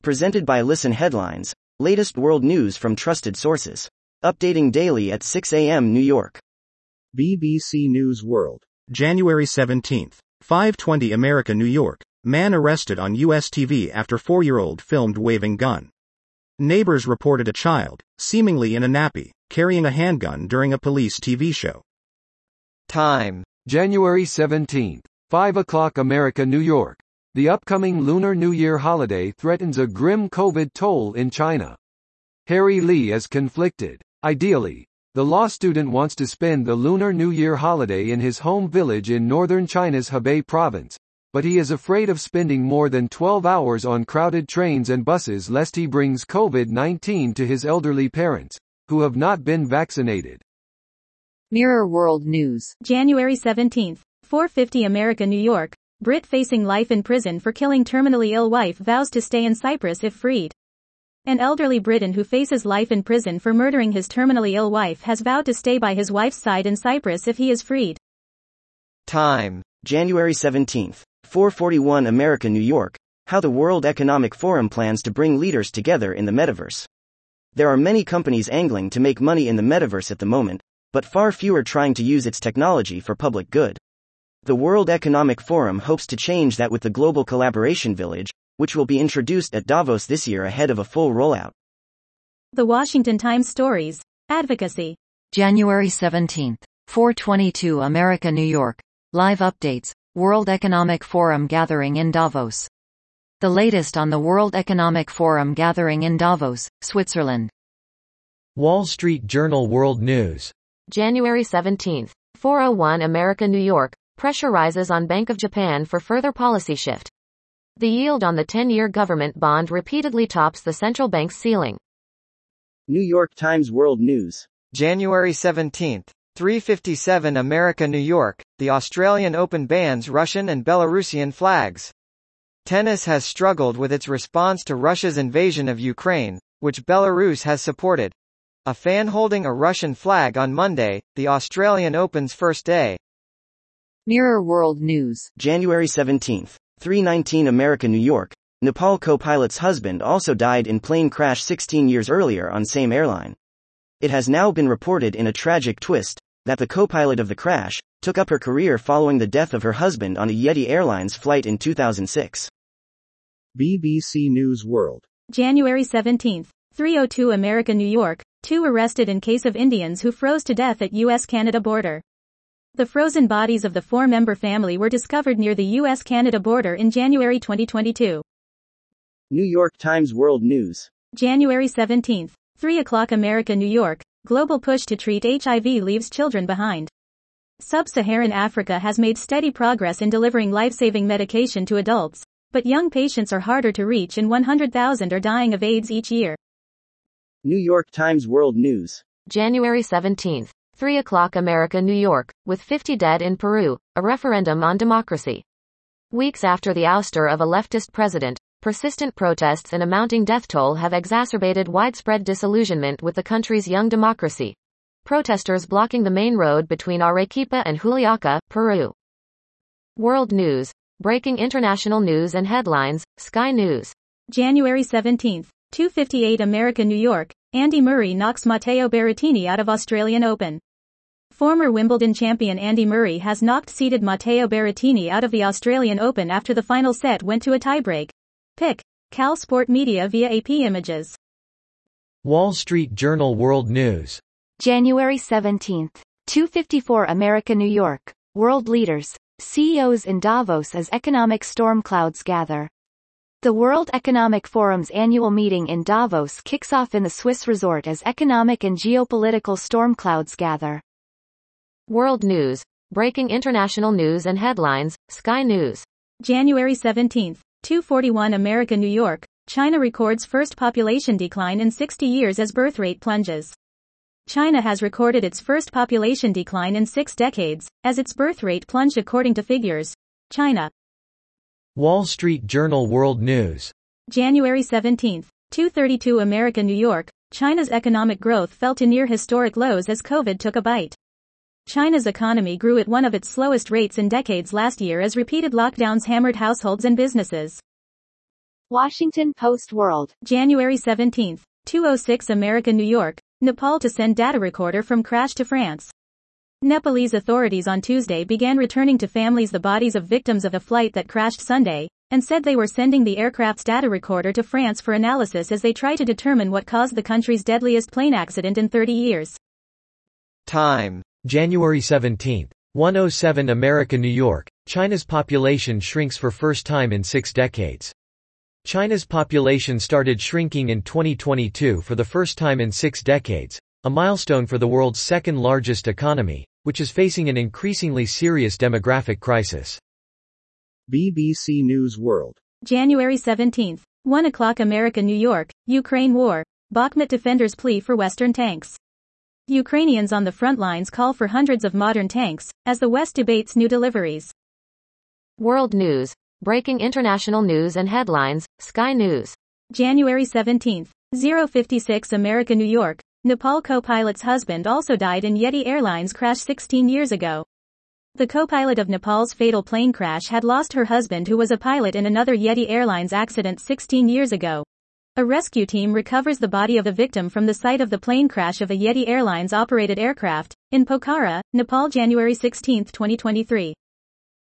Presented by Listen Headlines, latest world news from trusted sources. Updating daily at 6 a.m. New York. BBC News World. January 17th. 5:20 America, New York. Man arrested on U.S. TV after 4-year-old filmed waving gun. Neighbors reported a child, seemingly in a nappy, carrying a handgun during a police TV show. Time, January 17th, 5 o'clock America, New York. The upcoming Lunar New Year holiday threatens a grim COVID toll in China. Harry Lee is conflicted. Ideally, the law student wants to spend the Lunar New Year holiday in his home village in northern China's Hebei province, but he is afraid of spending more than 12 hours on crowded trains and buses lest he brings COVID-19 to his elderly parents, who have not been vaccinated. Mirror World News. January 17th, 4:50 America, New York. Brit facing life in prison for killing terminally ill wife vows to stay in Cyprus if freed. An elderly Briton who faces life in prison for murdering his terminally ill wife has vowed to stay by his wife's side in Cyprus if he is freed. Time, January 17th, 4:41 America, New York. How the World Economic Forum plans to bring leaders together in the metaverse. There are many companies angling to make money in the metaverse at the moment, but far fewer trying to use its technology for public good. The World Economic Forum hopes to change that with the Global Collaboration Village, which will be introduced at Davos this year ahead of a full rollout. The Washington Times Stories. Advocacy. January 17th, 4:22 America, New York. Live updates. World Economic Forum gathering in Davos. The latest on the World Economic Forum gathering in Davos, Switzerland. Wall Street Journal World News. January 17th, 4:01 America, New York. Pressure rises on Bank of Japan for further policy shift. The yield on the 10-year government bond repeatedly tops the central bank's ceiling. New York Times World News. January 17th, 3:57 America, New York. The Australian Open bans Russian and Belarusian flags. Tennis has struggled with its response to Russia's invasion of Ukraine, which Belarus has supported. A fan holding a Russian flag on Monday, the Australian Open's first day. Mirror World News. January 17th, 3:19 America, New York. Nepal co-pilot's husband also died in plane crash 16 years earlier on same airline. It has now been reported in a tragic twist that the co-pilot of the crash took up her career following the death of her husband on a Yeti Airlines flight in 2006. BBC News World. January 17th, 3:02 America, New York. 2 arrested in case of Indians who froze to death at U.S.-Canada border. The frozen bodies of the 4-member family were discovered near the U.S.-Canada border in January 2022. New York Times World News. January 17th, 3 o'clock America, New York. Global push to treat HIV leaves children behind. Sub-Saharan Africa has made steady progress in delivering life-saving medication to adults, but young patients are harder to reach and 100,000 are dying of AIDS each year. New York Times World News. January 17th, 3 o'clock America, New York. With 50 dead in Peru, a referendum on democracy. Weeks after the ouster of a leftist president, persistent protests and a mounting death toll have exacerbated widespread disillusionment with the country's young democracy. Protesters blocking the main road between Arequipa and Juliaca, Peru. World News. Breaking international news and headlines, Sky News. January 17th, 2:58 America, New York. Andy Murray knocks Matteo Berrettini out of Australian Open. Former Wimbledon champion Andy Murray has knocked seeded Matteo Berrettini out of the Australian Open after the final set went to a tiebreak. Pic. Cal Sport Media via AP Images. Wall Street Journal World News. January 17th, 2:54 America, New York. World leaders, CEOs in Davos as economic storm clouds gather. The World Economic Forum's annual meeting in Davos kicks off in the Swiss resort as economic and geopolitical storm clouds gather. World News. Breaking international news and headlines, Sky News. January 17th, 2:41 America, New York. China records first population decline in 60 years as birth rate plunges. China has recorded its first population decline in 6 decades, as its birth rate plunged according to figures. China. Wall Street Journal World News. January 17th, 2:32 America, New York. China's economic growth fell to near historic lows as COVID took a bite. China's economy grew at one of its slowest rates in decades last year as repeated lockdowns hammered households and businesses. Washington Post World. January 17, 2:06 America New York, Nepal to send data recorder from crash to France. Nepalese authorities on Tuesday began returning to families the bodies of victims of a flight that crashed Sunday, and said they were sending the aircraft's data recorder to France for analysis as they try to determine what caused the country's deadliest plane accident in 30 years. Time. January 17, 1:07 America New York, China's population shrinks for first time in 6 decades. China's population started shrinking in 2022 for the first time in 6 decades, a milestone for the world's second-largest economy, which is facing an increasingly serious demographic crisis. BBC News World. January 17, 1 o'clock America New York, Ukraine war, Bakhmut defenders plea for Western tanks. Ukrainians on the front lines call for hundreds of modern tanks, as the West debates new deliveries. World News. Breaking international news and headlines, Sky News. January 17, 0:56 America New York, Nepal co-pilot's husband also died in Yeti Airlines crash 16 years ago. The co-pilot of Nepal's fatal plane crash had lost her husband who was a pilot in another Yeti Airlines accident 16 years ago. A rescue team recovers the body of the victim from the site of the plane crash of a Yeti Airlines operated aircraft, in Pokhara, Nepal January 16, 2023.